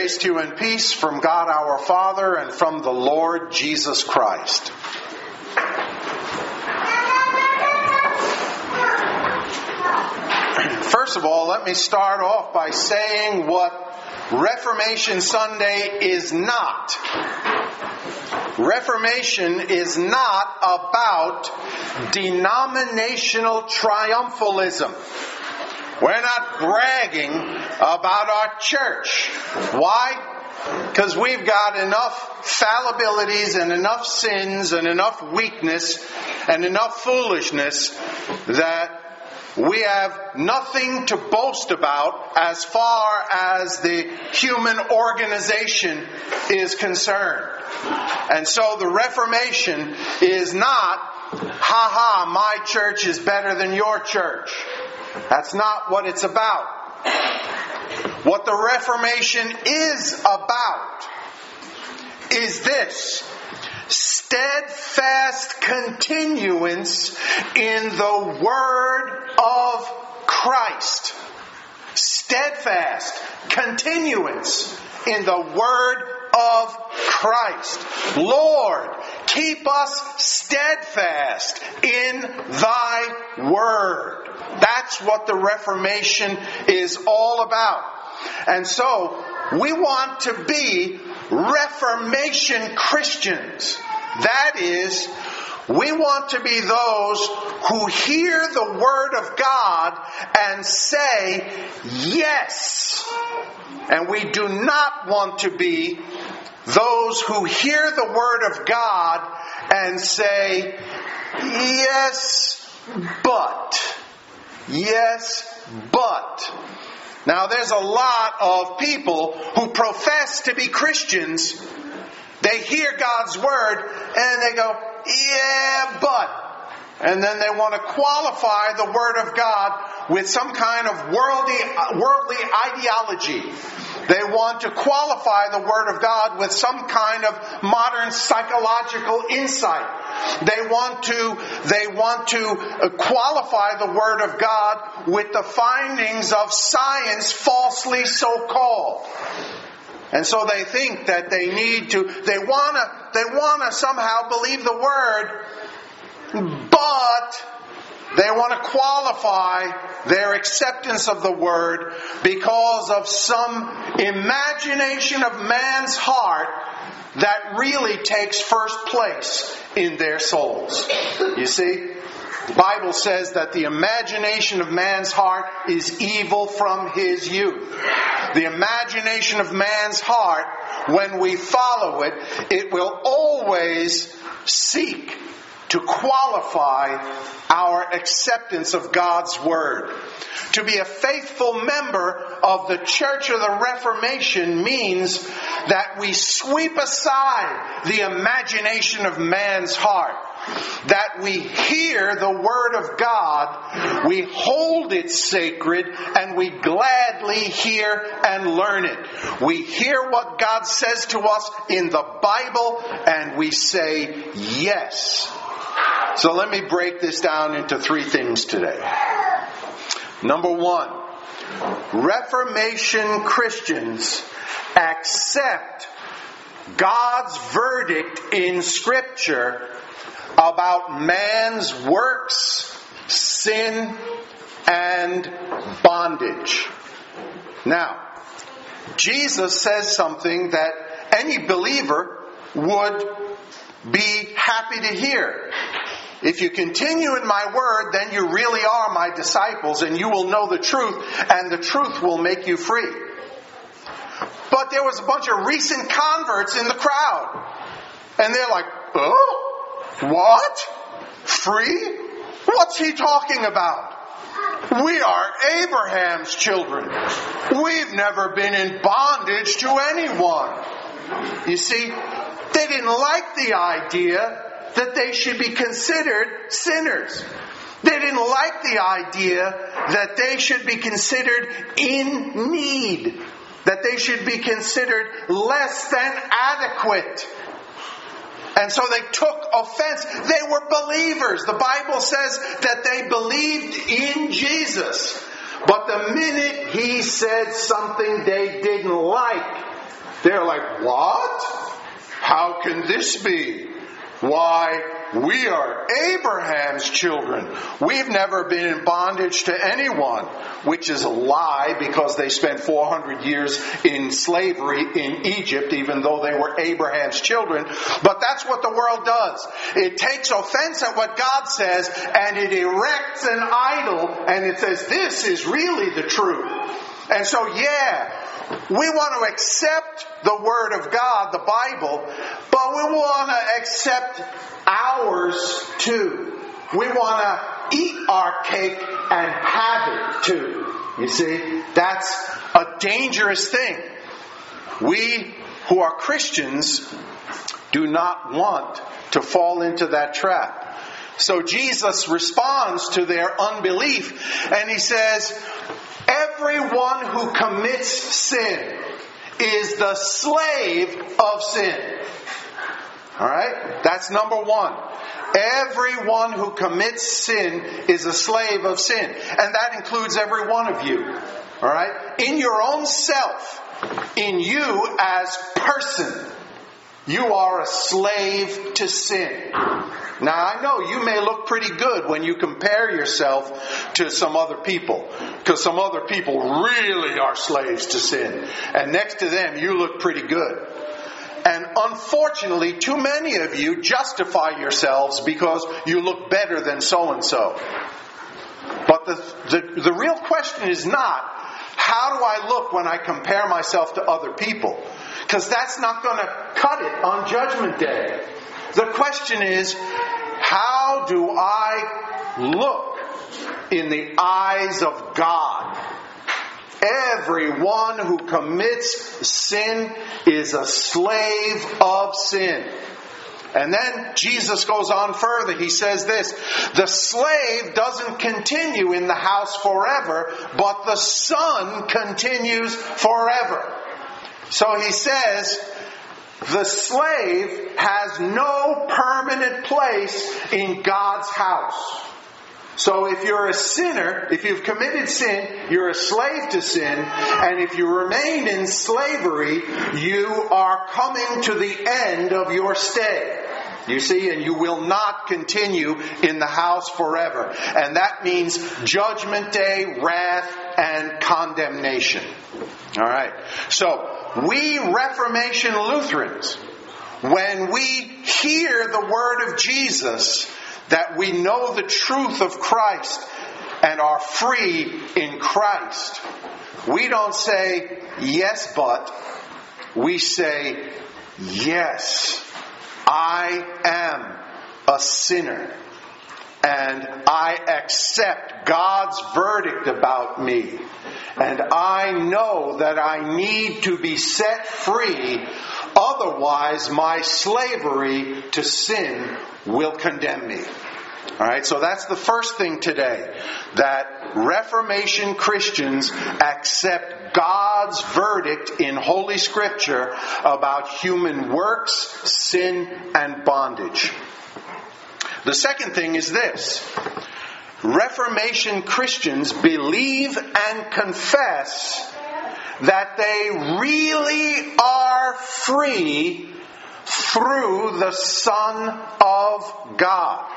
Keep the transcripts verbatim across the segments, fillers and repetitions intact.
Grace to you and peace from God our Father and from the Lord Jesus Christ. First of all, let me start off by saying what Reformation Sunday is not. Reformation is not about denominational triumphalism. We're not bragging about our church. Why? Because we've got enough fallibilities and enough sins and enough weakness and enough foolishness that we have nothing to boast about as far as the human organization is concerned. And so the Reformation is not, ha ha, my church is better than your church. That's not what it's about. What the Reformation is about is this: steadfast continuance in the Word of Christ. Steadfast continuance in the Word of Christ. Lord, keep us steadfast in Thy Word. That's what the Reformation is all about. And so, we want to be Reformation Christians. That is, we want to be those who hear the Word of God and say, yes. And we do not want to be those who hear the Word of God and say, yes, but. Yes, but. Now, there's a lot of people who profess to be Christians. They hear God's Word and they go, yeah, but. And then they want to qualify the Word of God with some kind of worldly, worldly ideology. They want to qualify the Word of God with some kind of modern psychological insight. They want to, they want to qualify the Word of God with the findings of science, falsely so called. And so they think that they need to, they want to, they want to somehow believe the Word, but they want to qualify their acceptance of the Word because of some imagination of man's heart that really takes first place in their souls. You see, the Bible says that the imagination of man's heart is evil from his youth. The imagination of man's heart, when we follow it, it will always seek to qualify our acceptance of God's Word. To be a faithful member of the Church of the Reformation means that we sweep aside the imagination of man's heart. That we hear the Word of God, we hold it sacred, and we gladly hear and learn it. We hear what God says to us in the Bible, and we say yes. So let me break this down into three things today. Number one, Reformation Christians accept God's verdict in Scripture about man's works, sin, and bondage. Now, Jesus says something that any believer would be happy to hear. If you continue in my word, then you really are my disciples, and you will know the truth, and the truth will make you free. But there was a bunch of recent converts in the crowd. And they're like, oh, what? Free? What's he talking about? We are Abraham's children. We've never been in bondage to anyone. You see, they didn't like the idea that they should be considered sinners. They didn't like the idea that they should be considered in need. That they should be considered less than adequate. And so they took offense. They were believers. The Bible says that they believed in Jesus. But the minute he said something they didn't like, They're like, what? How can this be? Why, we are Abraham's children. We've never been in bondage to anyone, which is a lie because they spent four hundred years in slavery in Egypt, even though they were Abraham's children. But that's what the world does. It takes offense at what God says and it erects an idol and it says, this is really the truth. And so, yeah, we want to accept the Word of God, the Bible, but we want to accept ours too. We want to eat our cake and have it too. You see, that's a dangerous thing. We who are Christians do not want to fall into that trap. So Jesus responds to their unbelief and he says, everyone who commits sin is the slave of sin. Alright? That's number one. Everyone who commits sin is a slave of sin. And that includes every one of you. Alright? In your own self, in you as person, you are a slave to sin. Now, I know you may look pretty good when you compare yourself to some other people, because some other people really are slaves to sin. And next to them, you look pretty good. And unfortunately, too many of you justify yourselves because you look better than so-and-so. But the, the, the real question is not, how do I look when I compare myself to other people? Because that's not going to cut it on Judgment Day. The question is, how do I look in the eyes of God? Everyone who commits sin is a slave of sin. And then Jesus goes on further. He says this, the slave doesn't continue in the house forever, but the son continues forever. So he says, the slave has no permanent place in God's house. So if you're a sinner, if you've committed sin, you're a slave to sin. And if you remain in slavery, you are coming to the end of your stay. You see, and you will not continue in the house forever. And that means Judgment Day, wrath, and condemnation. All right. So, we Reformation Lutherans, when we hear the word of Jesus, that we know the truth of Christ and are free in Christ, we don't say, yes, but. We say, yes, I am a sinner. And I accept God's verdict about me. And I know that I need to be set free. Otherwise, my slavery to sin will condemn me. Alright, so that's the first thing today. That Reformation Christians accept God's verdict in Holy Scripture about human works, sin, and bondage. The second thing is this. Reformation Christians believe and confess that they really are free through the Son of God.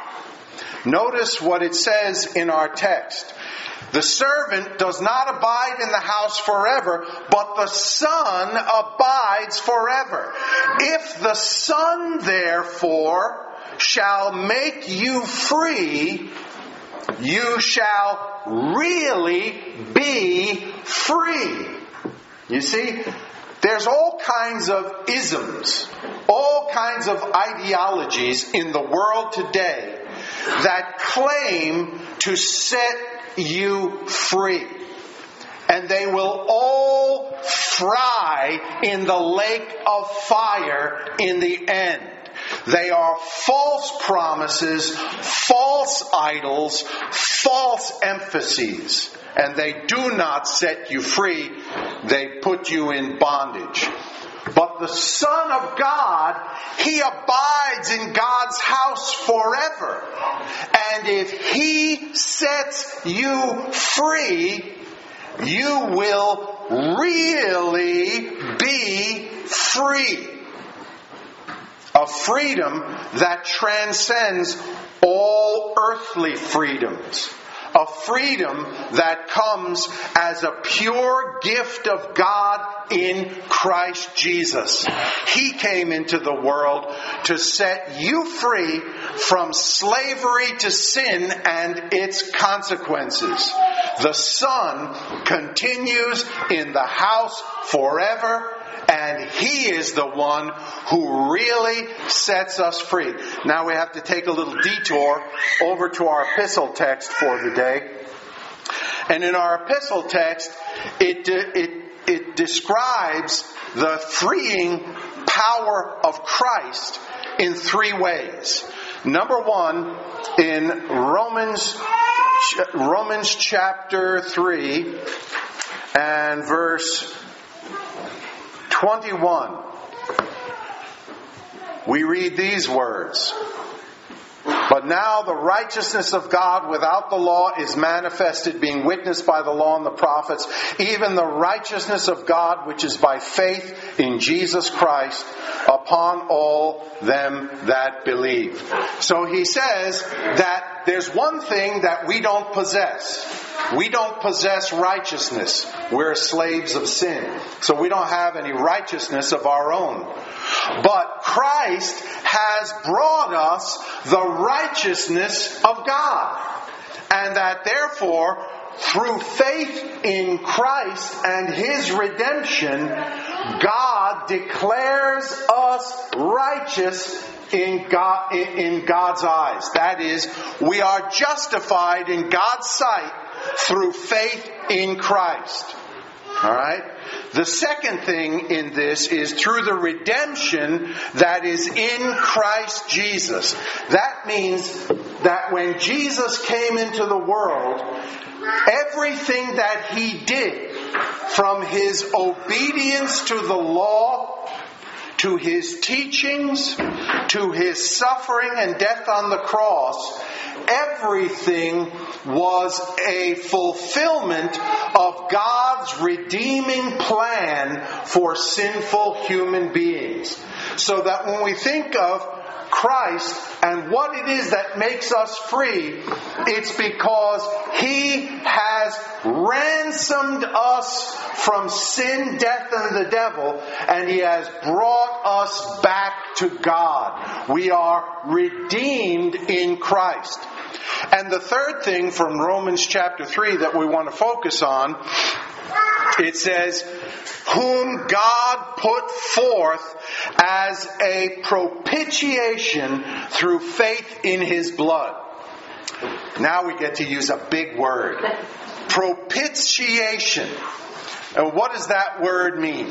Notice what it says in our text. The servant does not abide in the house forever, but the Son abides forever. If the Son, therefore, shall make you free, you shall really be free. You see, there's all kinds of isms, all kinds of ideologies in the world today that claim to set you free. And they will all fry in the lake of fire in the end. They are false promises, false idols, false emphases. And they do not set you free. They put you in bondage. But the Son of God, He abides in God's house forever. And if He sets you free, you will really be free. A freedom that transcends all earthly freedoms. A freedom that comes as a pure gift of God in Christ Jesus. He came into the world to set you free from slavery to sin and its consequences. The Son continues in the house forever, and He is the one who really sets us free. Now we have to take a little detour over to our epistle text for the day. And in our epistle text, it, it, it describes the freeing power of Christ in three ways. Number one, in Romans, Romans chapter three and verse twenty-one, we read these words. But now the righteousness of God without the law is manifested, being witnessed by the law and the prophets, even the righteousness of God which is by faith in Jesus Christ upon all them that believe. So he says that there's one thing that we don't possess. We don't possess righteousness. We're slaves of sin. So we don't have any righteousness of our own. But Christ has brought us the righteousness of God. And that therefore, through faith in Christ and His redemption, God declares us righteous in God, in God's eyes. That is, we are justified in God's sight through faith in Christ. Alright? The second thing in this is through the redemption that is in Christ Jesus. That means that when Jesus came into the world, everything that He did, from His obedience to the law, to His teachings, to His suffering and death on the cross, everything was a fulfillment of God's redeeming plan for sinful human beings. So that when we think of Christ and what it is that makes us free, it's because He has ransomed us from sin, death, and the devil, and He has brought us back to God. We are redeemed in Christ. And the third thing from Romans chapter three that we want to focus on, it says, whom God put forth as a propitiation through faith in His blood. Now we get to use a big word. Propitiation. And what does that word mean?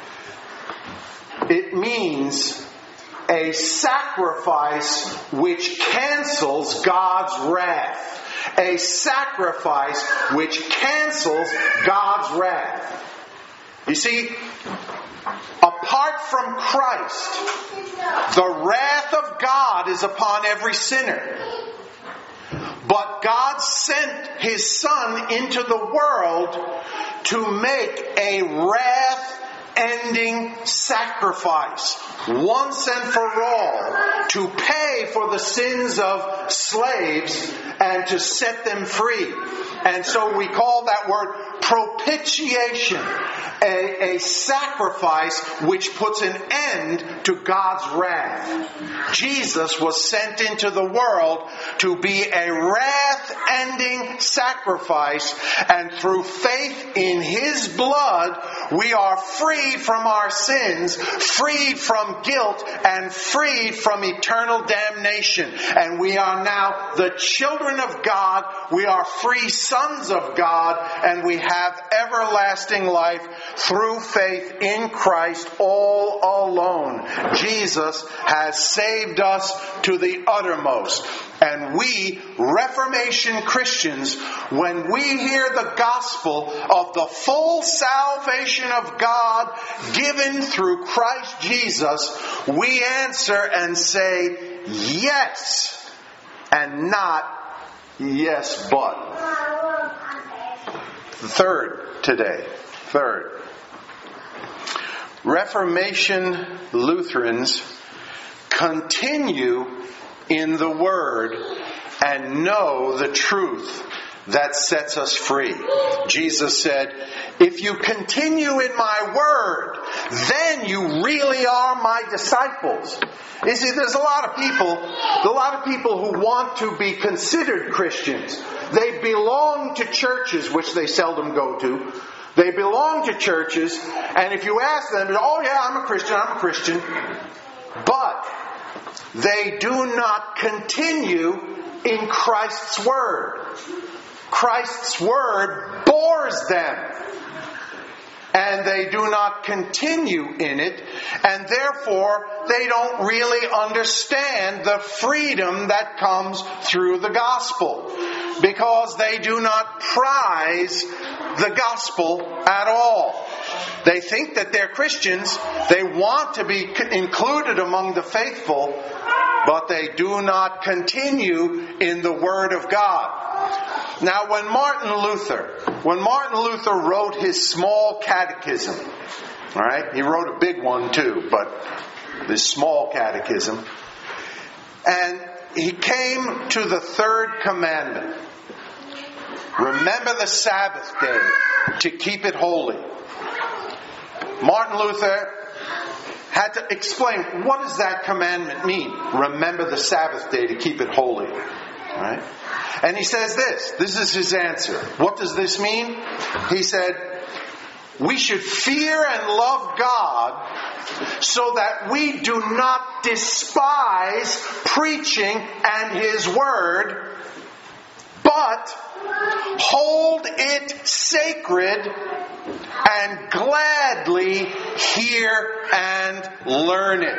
It means a sacrifice which cancels God's wrath. A sacrifice which cancels God's wrath. You see, apart from Christ, the wrath of God is upon every sinner. But God sent His Son into the world to make a wrath-ending sacrifice, once and for all, to pay for the sins of slaves and to set them free. And so we call that word propitiation, a, a sacrifice which puts an end to God's wrath. Jesus was sent into the world to be a wrath-ending sacrifice, and through faith in His blood, we are freed from our sins, freed from guilt, and freed from eternal damnation. And we are now the children of God, we are free sons of God, and we have everlasting life through faith in Christ all alone. Jesus has saved us to the uttermost. And we, Reformation Christians, when we hear the gospel of the full salvation of God given through Christ Jesus, we answer and say, yes, and not yes, but. Third today. Third. Reformation Lutherans continue in the Word and know the truth that sets us free. Jesus said, if you continue in my Word, then you really are my disciples. You see, there's a lot of people, a lot of people who want to be considered Christians. They belong to churches, which they seldom go to. They belong to churches, and if you ask them, oh yeah, I'm a Christian, I'm a Christian. But they do not continue in Christ's Word. Christ's Word bores them. And they do not continue in it, and therefore they don't really understand the freedom that comes through the gospel, because they do not prize the gospel at all. They think that they're Christians, they want to be included among the faithful, but they do not continue in the Word of God. Now, when Martin Luther, when Martin Luther wrote his small catechism, all right, he wrote a big one too, but this small catechism, and he came to the third commandment. Remember the Sabbath day to keep it holy. Martin Luther had to explain, what does that commandment mean? Remember the Sabbath day to keep it holy. All right? And he says this. This is his answer. What does this mean? He said, we should fear and love God so that we do not despise preaching and His Word, but hold it sacred and gladly hear and learn it.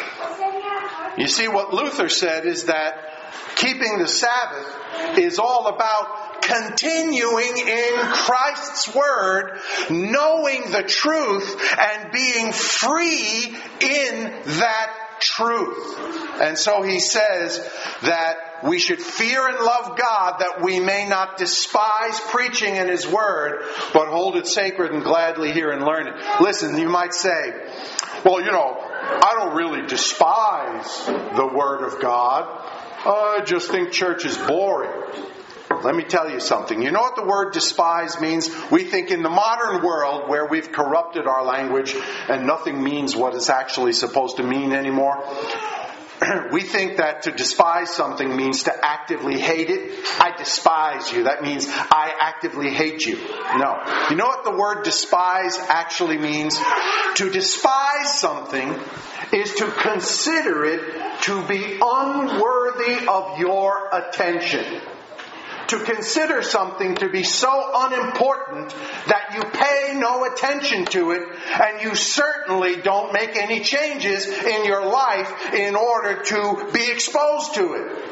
You see, what Luther said is that keeping the Sabbath is all about continuing in Christ's Word, knowing the truth, and being free in that truth. And so he says that we should fear and love God, that we may not despise preaching in His Word, but hold it sacred and gladly hear and learn it. Listen, you might say, well, you know, I don't really despise the Word of God. I just think church is boring. Let me tell you something. You know what the word despise means? We think in the modern world, where we've corrupted our language and nothing means what it's actually supposed to mean anymore, we think that to despise something means to actively hate it. I despise you. That means I actively hate you. No. You know what the word despise actually means? To despise something is to consider it to be unworthy of your attention. To consider something to be so unimportant that you pay no attention to it, and you certainly don't make any changes in your life in order to be exposed to it.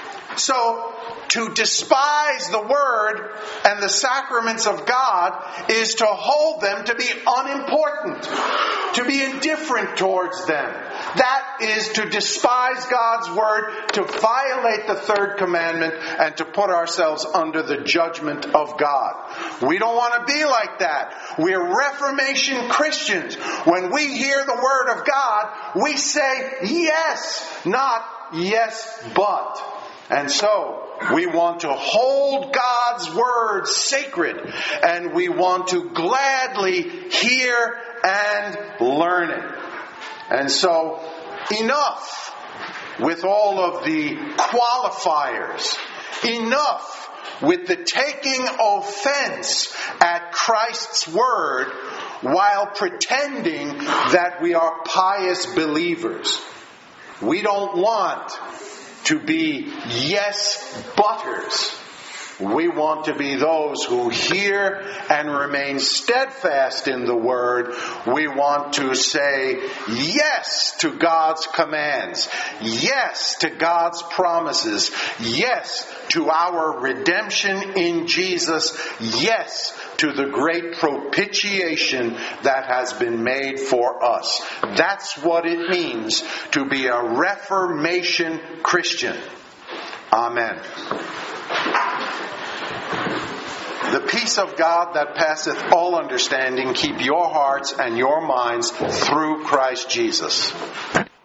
So, to despise the Word and the sacraments of God is to hold them to be unimportant, to be indifferent towards them. That is to despise God's Word, to violate the third commandment, and to put ourselves under the judgment of God. We don't want to be like that. We're Reformation Christians. When we hear the Word of God, we say yes, not yes, but. And so, we want to hold God's Word sacred, and we want to gladly hear and learn it. And so, enough with all of the qualifiers. Enough with the taking offense at Christ's Word while pretending that we are pious believers. We don't want to be yes butters. We want to be those who hear and remain steadfast in the Word. We want to say yes to God's commands, yes to God's promises, yes to our redemption in Jesus, yes to the great propitiation that has been made for us. That's what it means to be a Reformation Christian. Amen. The peace of God that passeth all understanding keep your hearts and your minds through Christ Jesus.